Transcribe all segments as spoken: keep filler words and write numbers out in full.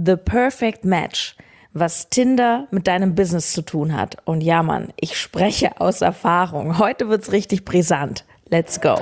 The Perfect Match, was Tinder mit deinem Business zu tun hat. Und ja, Mann, ich spreche aus Erfahrung. Heute wird's richtig brisant. Let's go.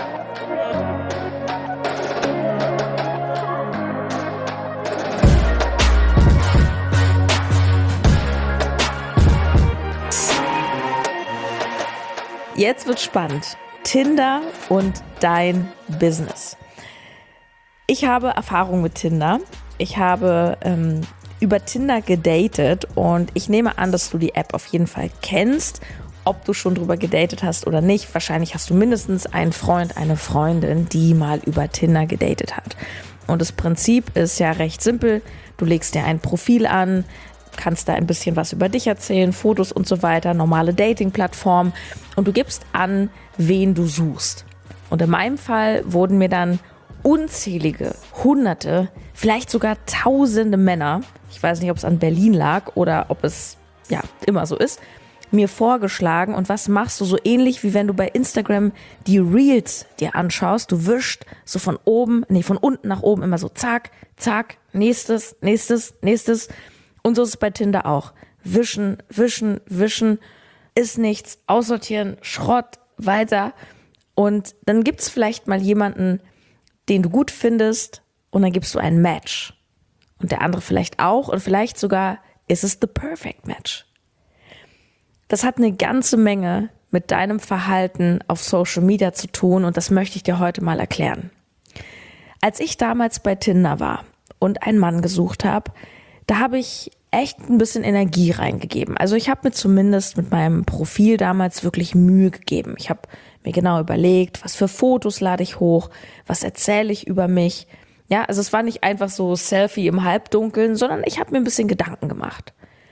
Jetzt wird's spannend. Tinder und dein Business. Ich habe Erfahrung mit Tinder. Ich habe ähm, über Tinder gedatet und ich nehme an, dass du die App auf jeden Fall kennst. Ob du schon drüber gedatet hast oder nicht, wahrscheinlich hast du mindestens einen Freund, eine Freundin, die mal über Tinder gedatet hat. Und das Prinzip ist ja recht simpel. Du legst dir ein Profil an, kannst da ein bisschen was über dich erzählen, Fotos und so weiter, normale Dating-Plattform und du gibst an, wen du suchst. Und in meinem Fall wurden mir dann unzählige, hunderte, vielleicht sogar tausende Männer, ich weiß nicht, ob es an Berlin lag oder ob es ja immer so ist, mir vorgeschlagen. Und was machst du? So ähnlich wie wenn du bei Instagram die Reels dir anschaust. Du wischst so von oben, nee, von unten nach oben immer so zack, zack, nächstes, nächstes, nächstes. Und so ist es bei Tinder auch. Wischen, wischen, wischen, ist nichts, aussortieren, Schrott, weiter. Und dann gibt's vielleicht mal jemanden, den du gut findest und dann gibst du ein Match. Und der andere vielleicht auch und vielleicht sogar ist es the perfect match. Das hat eine ganze Menge mit deinem Verhalten auf Social Media zu tun und das möchte ich dir heute mal erklären. Als ich damals bei Tinder war und einen Mann gesucht habe, da habe ich echt ein bisschen Energie reingegeben. Also ich habe mir zumindest mit meinem Profil damals wirklich Mühe gegeben. Ich habe mir genau überlegt, was für Fotos lade ich hoch, was erzähle ich über mich. Ja, also es war nicht einfach so Selfie im Halbdunkeln, sondern ich habe mir ein bisschen Gedanken gemacht.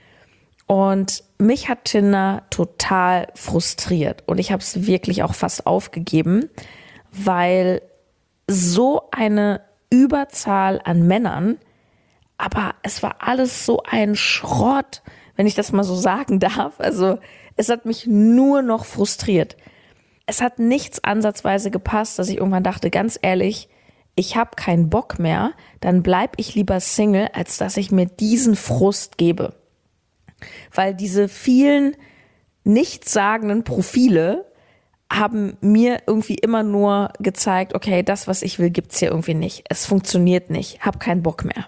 Und mich hat Tinder total frustriert und ich habe es wirklich auch fast aufgegeben, weil so eine Überzahl an Männern, aber es war alles so ein Schrott, wenn ich das mal so sagen darf. Also es hat mich nur noch frustriert. Es hat nichts ansatzweise gepasst, dass ich irgendwann dachte, ganz ehrlich, ich habe keinen Bock mehr, dann bleib ich lieber Single, als dass ich mir diesen Frust gebe. Weil diese vielen nichtssagenden Profile haben mir irgendwie immer nur gezeigt, okay, das, was ich will, gibt's hier irgendwie nicht. Es funktioniert nicht, hab keinen Bock mehr.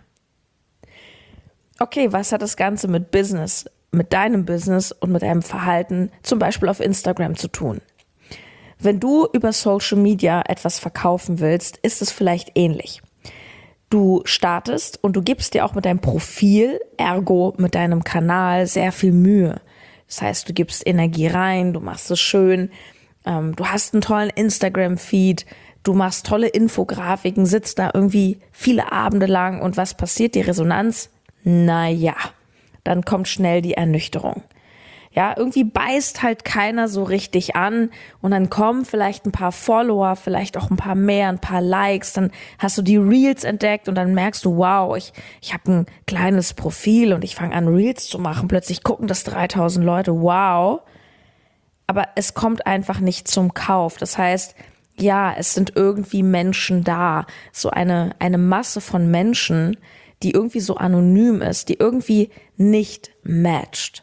Okay, was hat das Ganze mit Business, mit deinem Business und mit deinem Verhalten, zum Beispiel auf Instagram, zu tun? Wenn du über Social Media etwas verkaufen willst, ist es vielleicht ähnlich. Du startest und du gibst dir auch mit deinem Profil, ergo mit deinem Kanal, sehr viel Mühe. Das heißt, du gibst Energie rein, du machst es schön, ähm, du hast einen tollen Instagram-Feed, du machst tolle Infografiken, sitzt da irgendwie viele Abende lang und was passiert? Die Resonanz? Naja, dann kommt schnell die Ernüchterung. Ja, irgendwie beißt halt keiner so richtig an und dann kommen vielleicht ein paar Follower, vielleicht auch ein paar mehr, ein paar Likes, dann hast du die Reels entdeckt und dann merkst du, wow, ich ich habe ein kleines Profil und ich fange an Reels zu machen, plötzlich gucken das dreitausend Leute, wow, aber es kommt einfach nicht zum Kauf. Das heißt, ja, es sind irgendwie Menschen da, so eine eine Masse von Menschen, die irgendwie so anonym ist, die irgendwie nicht matcht.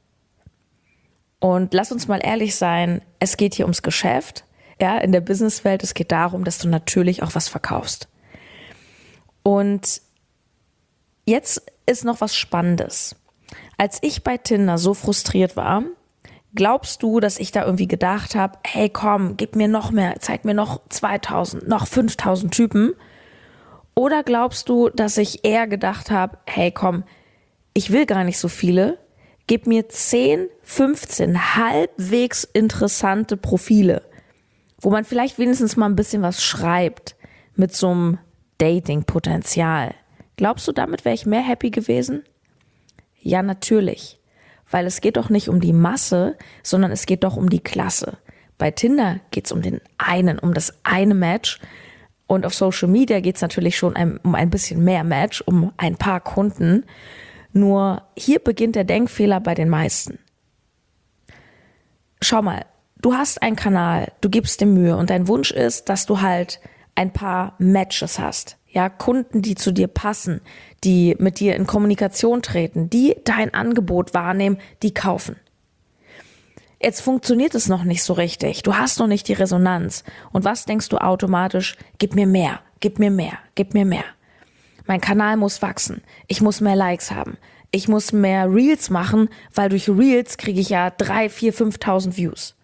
Und lass uns mal ehrlich sein, es geht hier ums Geschäft, ja, in der Businesswelt, es geht darum, dass du natürlich auch was verkaufst. Und jetzt ist noch was Spannendes. Als ich bei Tinder so frustriert war, glaubst du, dass ich da irgendwie gedacht habe, hey komm, gib mir noch mehr, zeig mir noch zweitausend, noch fünftausend Typen? Oder glaubst du, dass ich eher gedacht habe, hey komm, ich will gar nicht so viele, gib mir zehn, fünfzehn halbwegs interessante Profile, wo man vielleicht wenigstens mal ein bisschen was schreibt mit so einem Dating-Potenzial. Glaubst du, damit wäre ich mehr happy gewesen? Ja, natürlich. Weil es geht doch nicht um die Masse, sondern es geht doch um die Klasse. Bei Tinder geht es um den einen, um das eine Match. Und auf Social Media geht es natürlich schon ein, um ein bisschen mehr Match, um ein paar Kunden. Nur hier beginnt der Denkfehler bei den meisten. Schau mal, du hast einen Kanal, du gibst dir Mühe und dein Wunsch ist, dass du halt ein paar Matches hast. ja, Kunden, die zu dir passen, die mit dir in Kommunikation treten, die dein Angebot wahrnehmen, die kaufen. Jetzt funktioniert es noch nicht so richtig. Du hast noch nicht die Resonanz. Und was denkst du automatisch? Gib mir mehr, gib mir mehr, gib mir mehr. Mein Kanal muss wachsen. Ich muss mehr Likes haben. Ich muss mehr Reels machen, weil durch Reels kriege ich ja drei, vier, fünftausend Views.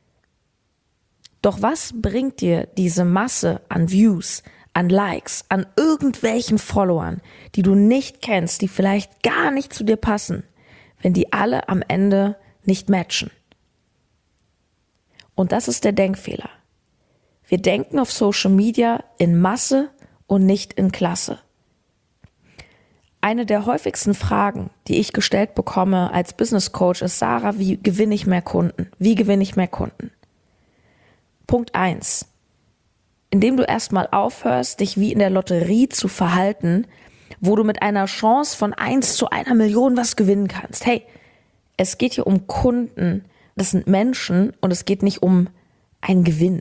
Doch was bringt dir diese Masse an Views, an Likes, an irgendwelchen Followern, die du nicht kennst, die vielleicht gar nicht zu dir passen, wenn die alle am Ende nicht matchen? Und das ist der Denkfehler. Wir denken auf Social Media in Masse und nicht in Klasse. Eine der häufigsten Fragen, die ich gestellt bekomme als Business Coach, ist: Sarah, wie gewinne ich mehr Kunden? Wie gewinne ich mehr Kunden? Punkt eins. Indem du erstmal aufhörst, dich wie in der Lotterie zu verhalten, wo du mit einer Chance von eins zu einer Million was gewinnen kannst. Hey, es geht hier um Kunden, das sind Menschen und es geht nicht um einen Gewinn.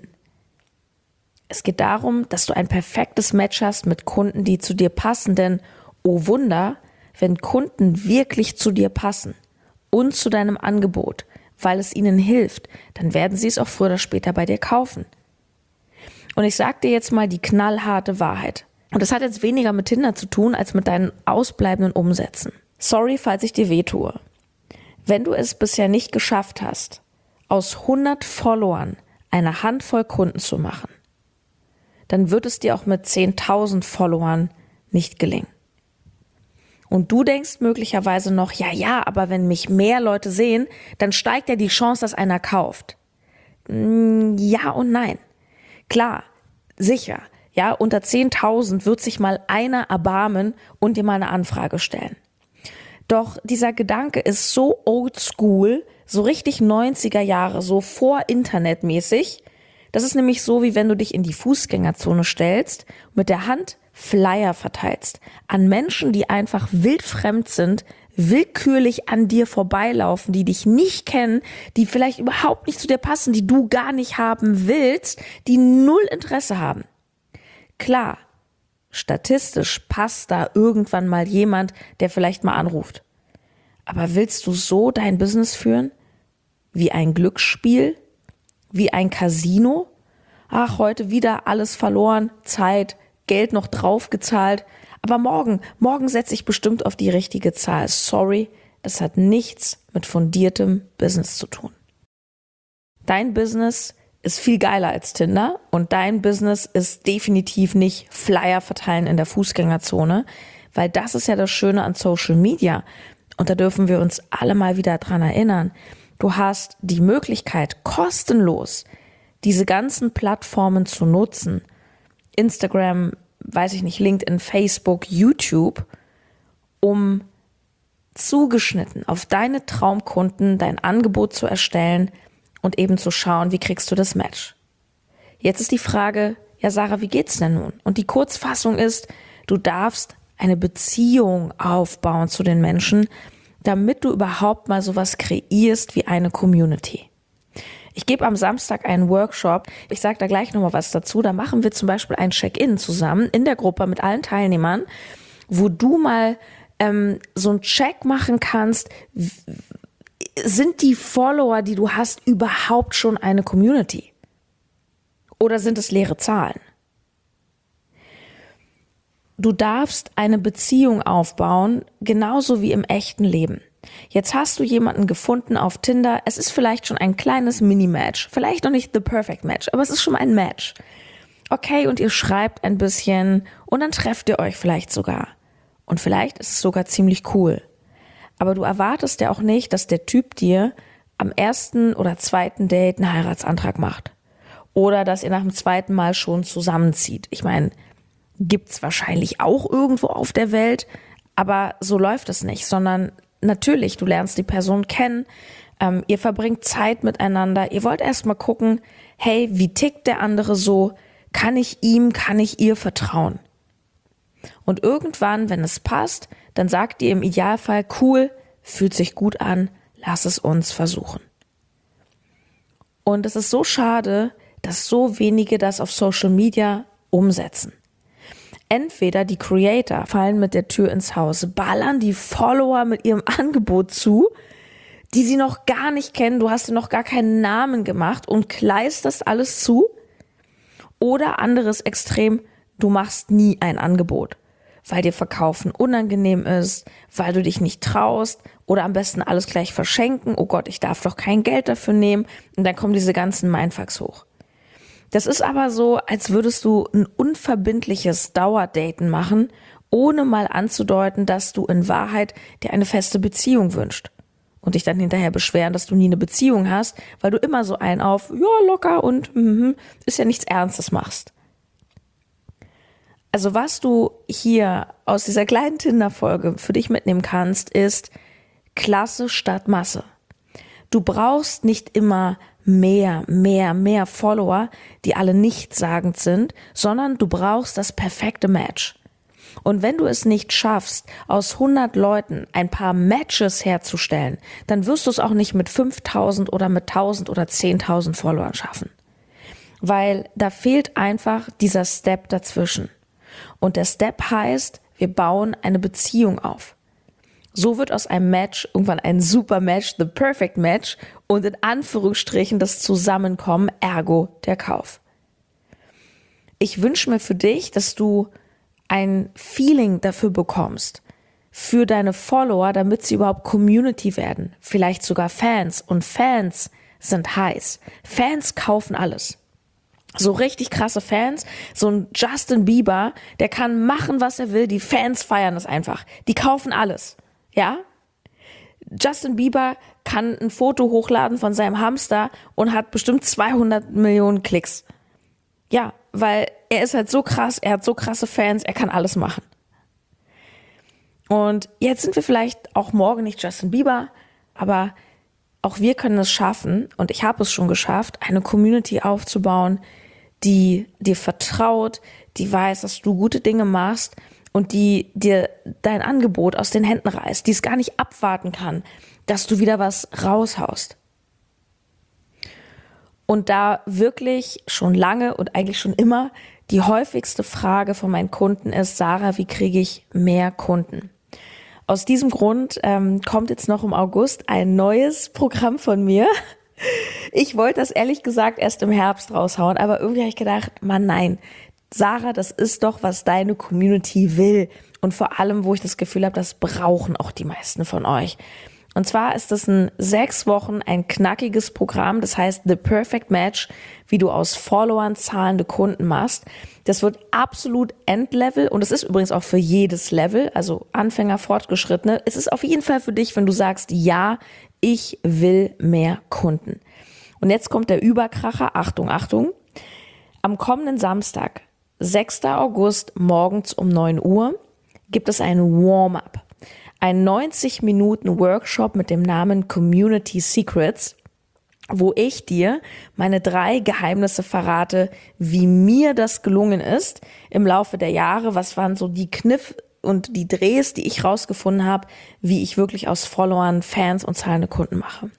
Es geht darum, dass du ein perfektes Match hast mit Kunden, die zu dir passen, denn oh Wunder, wenn Kunden wirklich zu dir passen und zu deinem Angebot, weil es ihnen hilft, dann werden sie es auch früher oder später bei dir kaufen. Und ich sag dir jetzt mal die knallharte Wahrheit. Und das hat jetzt weniger mit Tinder zu tun, als mit deinen ausbleibenden Umsätzen. Sorry, falls ich dir wehtue. Wenn du es bisher nicht geschafft hast, aus hundert Followern eine Handvoll Kunden zu machen, dann wird es dir auch mit zehntausend Followern nicht gelingen. Und du denkst möglicherweise noch, ja, ja, aber wenn mich mehr Leute sehen, dann steigt ja die Chance, dass einer kauft. Ja und nein. Klar, sicher, ja, unter zehntausend wird sich mal einer erbarmen und dir mal eine Anfrage stellen. Doch dieser Gedanke ist so oldschool, so richtig neunziger Jahre, so vor-Internetmäßig. Das ist nämlich so, wie wenn du dich in die Fußgängerzone stellst, mit der Hand Flyer verteilst an Menschen, die einfach wildfremd sind, willkürlich an dir vorbeilaufen, die dich nicht kennen, die vielleicht überhaupt nicht zu dir passen, die du gar nicht haben willst, die null Interesse haben. Klar, statistisch passt da irgendwann mal jemand, der vielleicht mal anruft. Aber willst du so dein Business führen? Wie ein Glücksspiel? Wie ein Casino? Ach, heute wieder alles verloren, Zeit, Geld noch draufgezahlt. Aber morgen, morgen setze ich bestimmt auf die richtige Zahl. Sorry, das hat nichts mit fundiertem Business zu tun. Dein Business ist viel geiler als Tinder und dein Business ist definitiv nicht Flyer verteilen in der Fußgängerzone, weil das ist ja das Schöne an Social Media. Und da dürfen wir uns alle mal wieder dran erinnern. Du hast die Möglichkeit, kostenlos diese ganzen Plattformen zu nutzen. Instagram, weiß ich nicht, LinkedIn, Facebook, YouTube, um zugeschnitten auf deine Traumkunden dein Angebot zu erstellen und eben zu schauen, wie kriegst du das Match. Jetzt ist die Frage, ja Sarah, wie geht's denn nun? Und die Kurzfassung ist, du darfst eine Beziehung aufbauen zu den Menschen, damit du überhaupt mal sowas kreierst wie eine Community. Ich gebe am Samstag einen Workshop, ich sage da gleich nochmal was dazu, da machen wir zum Beispiel ein Check-in zusammen in der Gruppe mit allen Teilnehmern, wo du mal ähm, so einen Check machen kannst, sind die Follower, die du hast, überhaupt schon eine Community? Oder sind es leere Zahlen? Du darfst eine Beziehung aufbauen, genauso wie im echten Leben. Jetzt hast du jemanden gefunden auf Tinder, es ist vielleicht schon ein kleines Mini-Match, vielleicht noch nicht the perfect match, aber es ist schon mal ein Match. Okay, und ihr schreibt ein bisschen und dann trefft ihr euch vielleicht sogar. Und vielleicht ist es sogar ziemlich cool. Aber du erwartest ja auch nicht, dass der Typ dir am ersten oder zweiten Date einen Heiratsantrag macht. Oder dass ihr nach dem zweiten Mal schon zusammenzieht. Ich meine, gibt's wahrscheinlich auch irgendwo auf der Welt, aber so läuft es nicht, sondern natürlich, du lernst die Person kennen, ähm, ihr verbringt Zeit miteinander, ihr wollt erstmal gucken, hey, wie tickt der andere so, kann ich ihm, kann ich ihr vertrauen? Und irgendwann, wenn es passt, dann sagt ihr im Idealfall, cool, fühlt sich gut an, lass es uns versuchen. Und es ist so schade, dass so wenige das auf Social Media umsetzen. Entweder die Creator fallen mit der Tür ins Haus, ballern die Follower mit ihrem Angebot zu, die sie noch gar nicht kennen, du hast dir noch gar keinen Namen gemacht und kleisterst alles zu. Oder anderes Extrem, du machst nie ein Angebot, weil dir Verkaufen unangenehm ist, weil du dich nicht traust oder am besten alles gleich verschenken. Oh Gott, ich darf doch kein Geld dafür nehmen. Und dann kommen diese ganzen Mindfucks hoch. Das ist aber so, als würdest du ein unverbindliches Dauerdaten machen, ohne mal anzudeuten, dass du in Wahrheit dir eine feste Beziehung wünschst. Und dich dann hinterher beschweren, dass du nie eine Beziehung hast, weil du immer so einen auf, ja, locker und mm, ist ja nichts Ernstes machst. Also was du hier aus dieser kleinen Tinder-Folge für dich mitnehmen kannst, ist Klasse statt Masse. Du brauchst nicht immer mehr, mehr, mehr Follower, die alle nichtssagend sind, sondern du brauchst das perfekte Match. Und wenn du es nicht schaffst, aus hundert Leuten ein paar Matches herzustellen, dann wirst du es auch nicht mit fünftausend oder mit tausend oder zehntausend Followern schaffen. Weil da fehlt einfach dieser Step dazwischen. Und der Step heißt, wir bauen eine Beziehung auf. So wird aus einem Match irgendwann ein super Match, the perfect match und in Anführungsstrichen das Zusammenkommen, ergo der Kauf. Ich wünsche mir für dich, dass du ein Feeling dafür bekommst, für deine Follower, damit sie überhaupt Community werden, vielleicht sogar Fans. Und Fans sind heiß. Fans kaufen alles. So richtig krasse Fans, so ein Justin Bieber, der kann machen, was er will, die Fans feiern das einfach. Die kaufen alles, ja? Justin Bieber kann ein Foto hochladen von seinem Hamster und hat bestimmt zweihundert Millionen Klicks. Ja, weil er ist halt so krass, er hat so krasse Fans, er kann alles machen. Und jetzt sind wir vielleicht auch morgen nicht Justin Bieber, aber auch wir können es schaffen, und ich habe es schon geschafft, eine Community aufzubauen, die dir vertraut, die weiß, dass du gute Dinge machst und die dir dein Angebot aus den Händen reißt, die es gar nicht abwarten kann, dass du wieder was raushaust. Und da wirklich schon lange und eigentlich schon immer die häufigste Frage von meinen Kunden ist, Sarah, wie kriege ich mehr Kunden? Aus diesem Grund ähm, kommt jetzt noch im August ein neues Programm von mir. Ich wollte das ehrlich gesagt erst im Herbst raushauen, aber irgendwie habe ich gedacht, Mann, nein, Sarah, das ist doch, was deine Community will. Und vor allem, wo ich das Gefühl habe, das brauchen auch die meisten von euch. Und zwar ist es in sechs Wochen ein knackiges Programm, das heißt The Perfect Match, wie du aus Followern zahlende Kunden machst. Das wird absolut Endlevel und es ist übrigens auch für jedes Level, also Anfänger, Fortgeschrittene. Es ist auf jeden Fall für dich, wenn du sagst, ja, ich will mehr Kunden. Und jetzt kommt der Überkracher, Achtung, Achtung, am kommenden Samstag, sechster August, morgens um neun Uhr, gibt es ein Warm-up. Ein neunzig Minuten Workshop mit dem Namen Community Secrets, wo ich dir meine drei Geheimnisse verrate, wie mir das gelungen ist im Laufe der Jahre. Was waren so die Kniff und die Drehs, die ich rausgefunden habe, wie ich wirklich aus Followern, Fans und zahlende Kunden mache.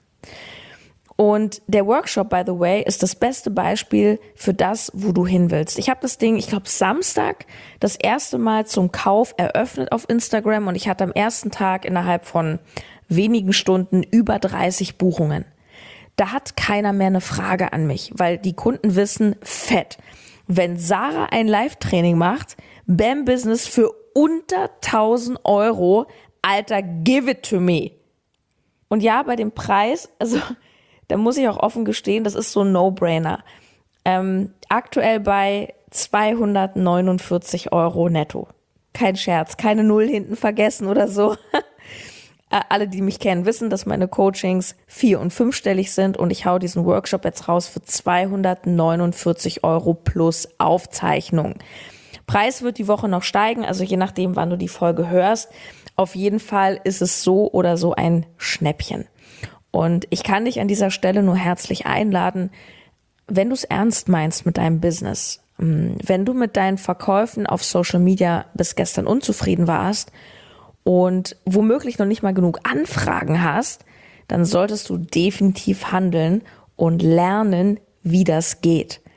Und der Workshop, by the way, ist das beste Beispiel für das, wo du hin willst. Ich habe das Ding, ich glaube Samstag, das erste Mal zum Kauf eröffnet auf Instagram und ich hatte am ersten Tag innerhalb von wenigen Stunden über dreißig Buchungen. Da hat keiner mehr eine Frage an mich, weil die Kunden wissen, fett. Wenn Sarah ein Live-Training macht, Bam Business für unter tausend Euro, Alter, give it to me. Und ja, bei dem Preis, also da muss ich auch offen gestehen, das ist so ein No-Brainer. Ähm, aktuell bei zweihundertneunundvierzig Euro netto. Kein Scherz, keine Null hinten vergessen oder so. Alle, die mich kennen, wissen, dass meine Coachings vier- und fünfstellig sind und ich hau diesen Workshop jetzt raus für zweihundertneunundvierzig Euro plus Aufzeichnung. Preis wird die Woche noch steigen, also je nachdem, wann du die Folge hörst. Auf jeden Fall ist es so oder so ein Schnäppchen. Und ich kann dich an dieser Stelle nur herzlich einladen, wenn du es ernst meinst mit deinem Business, wenn du mit deinen Verkäufen auf Social Media bis gestern unzufrieden warst und womöglich noch nicht mal genug Anfragen hast, dann solltest du definitiv handeln und lernen, wie das geht.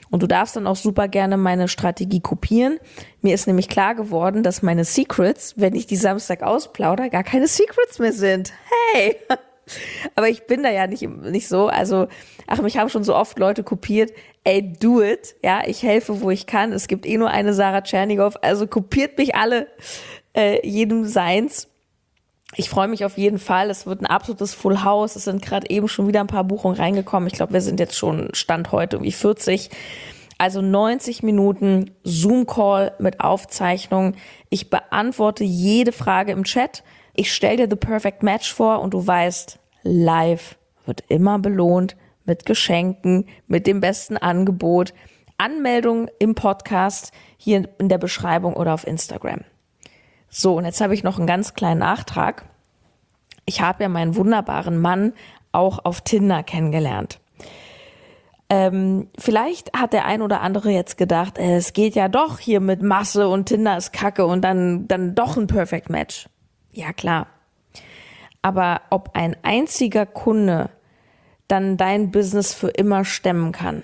Und du darfst dann auch super gerne meine Strategie kopieren. Mir ist nämlich klar geworden, dass meine Secrets, wenn ich die Samstag ausplaudere, gar keine Secrets mehr sind. Hey! Aber ich bin da ja nicht, nicht so. Also, ach, mich haben schon so oft Leute kopiert. Ey, do it. Ja, ich helfe, wo ich kann. Es gibt eh nur eine Sarah Tschernigow. Also kopiert mich alle, äh, jedem seins. Ich freue mich auf jeden Fall. Es wird ein absolutes Full House. Es sind gerade eben schon wieder ein paar Buchungen reingekommen. Ich glaube, wir sind jetzt schon Stand heute irgendwie vierzig. Also neunzig Minuten Zoom-Call mit Aufzeichnung. Ich beantworte jede Frage im Chat. Ich stelle dir The Perfect Match vor und du weißt, live wird immer belohnt mit Geschenken, mit dem besten Angebot. Anmeldung im Podcast, hier in der Beschreibung oder auf Instagram. So, und jetzt habe ich noch einen ganz kleinen Nachtrag. Ich habe ja meinen wunderbaren Mann auch auf Tinder kennengelernt. Ähm, vielleicht hat der ein oder andere jetzt gedacht, äh, es geht ja doch hier mit Masse und Tinder ist Kacke und dann, dann doch ein Perfect Match. Ja, klar. Aber ob ein einziger Kunde dann dein Business für immer stemmen kann,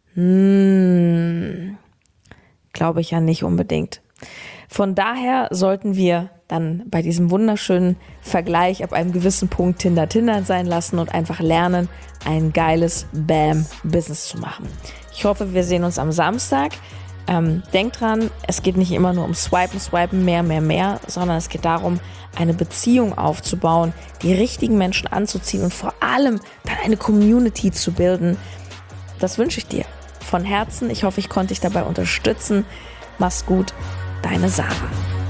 hm, glaube ich ja nicht unbedingt. Von daher sollten wir dann bei diesem wunderschönen Vergleich ab einem gewissen Punkt Tinder Tinder sein lassen und einfach lernen, ein geiles Bam-Business zu machen. Ich hoffe, wir sehen uns am Samstag. Ähm, denk dran, es geht nicht immer nur um Swipen, Swipen, mehr, mehr, mehr, sondern es geht darum, eine Beziehung aufzubauen, die richtigen Menschen anzuziehen und vor allem dann eine Community zu bilden. Das wünsche ich dir von Herzen. Ich hoffe, ich konnte dich dabei unterstützen. Mach's gut, deine Sarah.